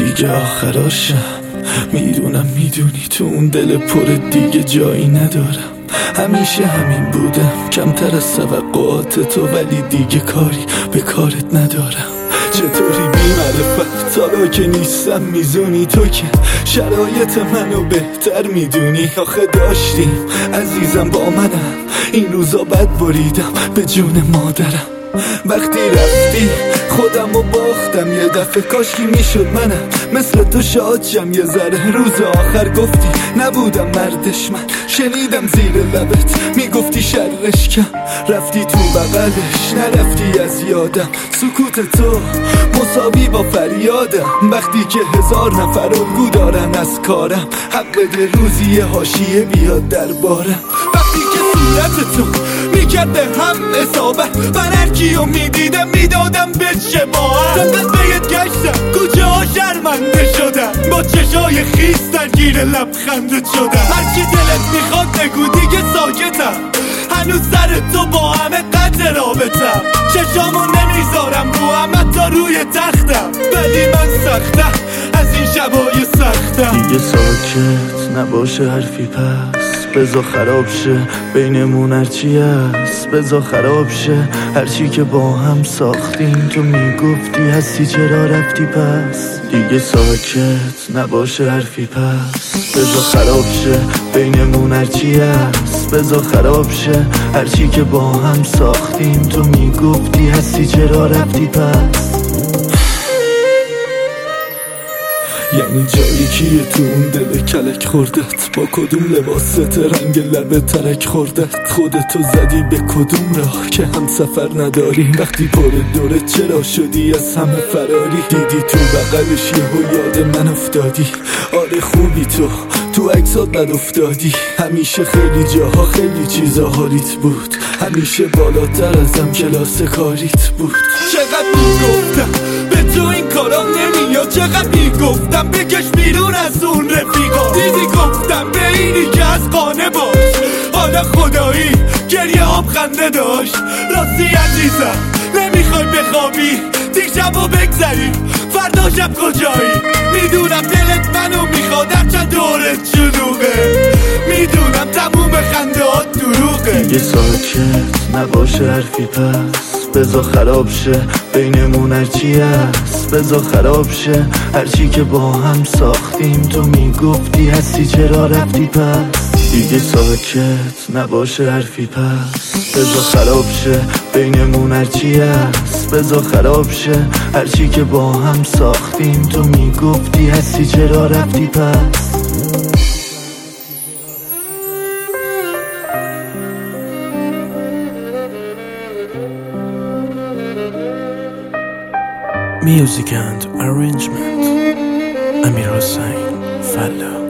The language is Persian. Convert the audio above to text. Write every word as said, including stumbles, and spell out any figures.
دیگه آخراشم. میدونم میدونی تو اون دل پر دیگه جایی ندارم. همیشه همین بودم، کمتر از توقعات تو، ولی دیگه کاری به کارت ندارم. چطوری بی معرفت حالا که نیستم میزونی تو که شرایط منو بهتر میدونی. آخه داشتیم عزیزم با منم، این روزا بد بریدم به جون مادرم. وقتی رفتی خودم و باختم یه دفعه، کاشکی میشد منم مثل تو شادشم یه ذره. روز آخر گفتی نبودم مردش، من شنیدم زیر لبت میگفتی شرش کم. رفتی تو بغلش نرفتی از یادم، سکوت تو مساوی با فریادم. وقتی که هزار نفر الگو دارن از کارم، حق بده روزی حاشیه بیاد دربارم. وقتی که صورت تو میکرده هم اصابت، من هر کیو میدیدم میدادم به شباهت. فقط بهت گشتم کوچه ها شرمنده شدم، با چشای خیس درگیر لبخندت شدم. هرچی دلت میخواد بگو دیگه ساکتم، هنوز سر تو با همه قطع رابطم. چشامو نمیذارم رو همه تا روی تختم، ولی من سختم از این شبای سختم. دیگه ساکت نباشه حرفی پس، بزا خراب شه بینمون هرچی هست. بزا خراب شه هرچی که با هم ساختیم. تو میگفتی هستی چرا رفتی پس. دیگه ساکت نباشه حرفی پس، بزا خراب شه بینمون هرچی هست. بزا خراب شه هرچی که با هم ساختیم. تو میگفتی هستی چرا رفتی پس. یعنی جایی کیه تو اون دل کلک خوردت؟ با کدوم لباست رنگ لب ترک خوردت؟ خودتو زدی به کدوم راه که هم سفر نداری؟ وقتی پر دورت چرا شدی از همه فراری؟ دیدی تو بغلش یهو یاد من افتادی. آره خوبی تو تو عکسات بد افتادی. همیشه خیلی جاها خیلی چیزا حالیت بود، همیشه بالاتر ازم کلاس کاریت بود. چقدر میگفتم به تو این کارا نمیاد، چقدر میگفتم بکش بیرون از اون رفیقا. دیدی گفتم به اینی که از قانه باش، حالا خدایی گریه آب خنده داشت. راستی عزیزم نمیخوای بخوابی دیشبو بگذری فردا شب کجایی؟ میدونم دلت منو میخواد هرچند دورت شلوغه، میدونم تموم خندهات دروغه. دیگه ساکت نباشه حرفی پس، بزا خراب شه بینمون هرچی هست. بزا خراب شه هرچی که با هم ساختیم. تو میگفتی هستی چرا رفتی پس. دیگه ساکت نباشه حرفی پس، بزا خراب شه بینمون هرچی هست. بزا خراب شه هرچی که با هم ساختیم. تو میگفتی هستی چرا رفتی پس. Music and arrangement Amir Hossain Falla.